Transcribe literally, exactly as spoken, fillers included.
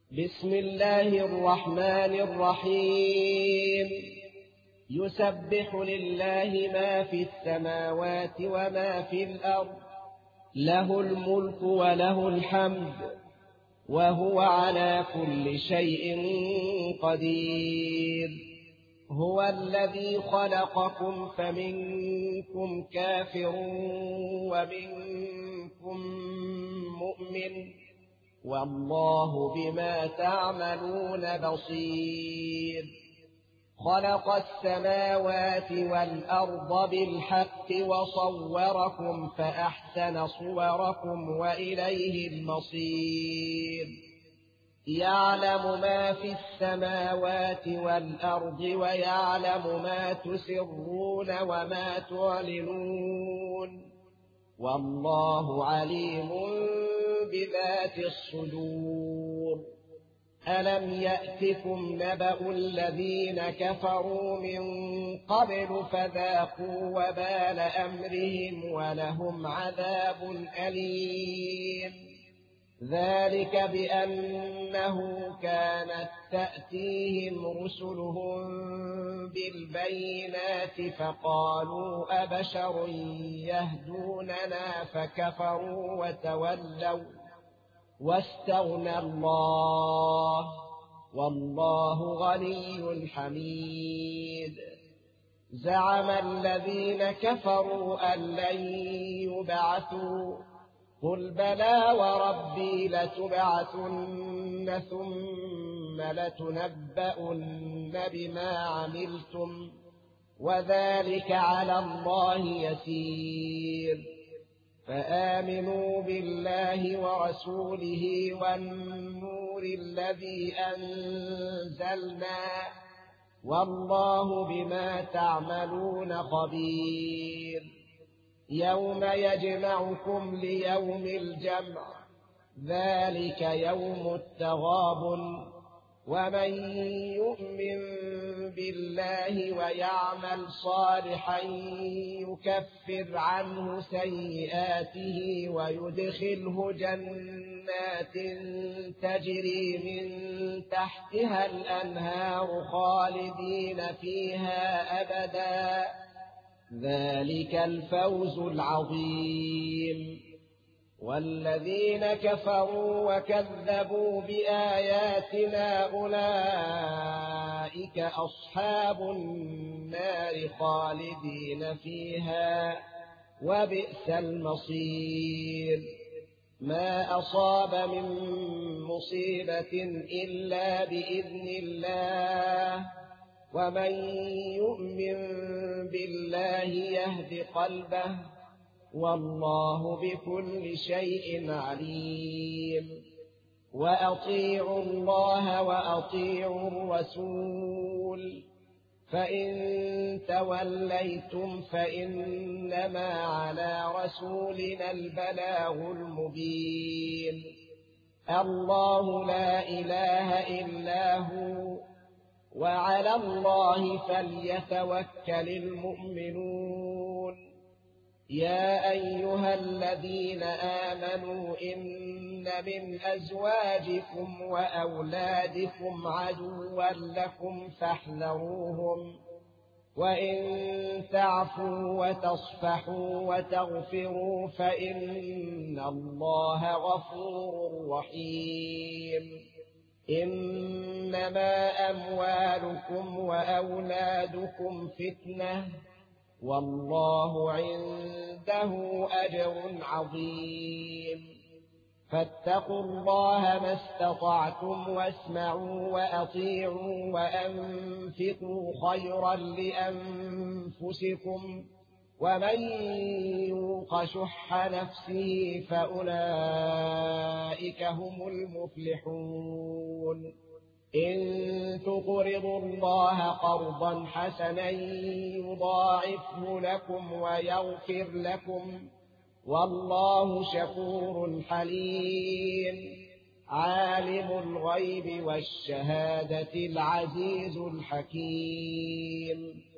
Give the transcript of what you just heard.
بسم الله الرحمن الرحيم يسبح لله ما في السماوات وما في الأرض له الملك وله الحمد وهو على كل شيء قدير. هو الذي خلقكم فمنكم كافر ومنكم مؤمن والله بما تعملون بصير. خلق السماوات والأرض بالحق وصوركم فأحسن صوركم وإليه المصير. يعلم ما في السماوات والأرض ويعلم ما تسرون وما تعلنون والله عليم بذات الصدور. ألم يأتكم نبأ الذين كفروا من قبل فذاقوا وبال أمرهم ولهم عذاب أليم. ذلك بأنه كانت تأتيهم رسلهم بالبينات فقالوا أبشر يهدوننا فكفروا وتولوا واستغنى الله والله غني حميد. زعم الذين كفروا أن لن يبعثوا قل بلى وربي لتبعثن ثم لتنبؤن بما عملتم وذلك على الله يسير. فآمنوا بالله ورسوله والنور الذي أنزلنا والله بما تعملون خبير. يوم يجمعكم ليوم الجمع ذلك يوم التغابن. ومن يؤمن بالله ويعمل صالحا يكفر عنه سيئاته ويدخله جنات تجري من تحتها الأنهار خالدين فيها أبدا ذلك الفوز العظيم. والذين كفروا وكذبوا بآياتنا أولئك أصحاب النار خالدين فيها وبئس المصير. ما أصاب من مصيبة إلا بإذن الله ومن يؤمن بالله يهد قلبه والله بكل شيء عليم. وأطيعوا الله وأطيعوا الرسول فإن توليتم فإنما على رسولنا البلاغ المبين. الله لا إله إلا هو وعلى الله فليتوكل المؤمنون. يا أيها الذين آمنوا إن من أزواجكم وأولادكم عدوا لكم فاحذروهم وإن تعفوا وتصفحوا وتغفروا فإن الله غفور رحيم. إنما أموالكم وأولادكم فتنة والله عنده أجر عظيم. فاتقوا الله ما استطعتم واسمعوا وأطيعوا وأنفقوا خيرا لأنفسكم ومن يوق شح نفسه فأولئك هم المفلحون. إن تقرضوا الله قرضا حسنا يضاعفه لكم ويغفر لكم والله شكور حليم. عالم الغيب والشهادة العزيز الحكيم.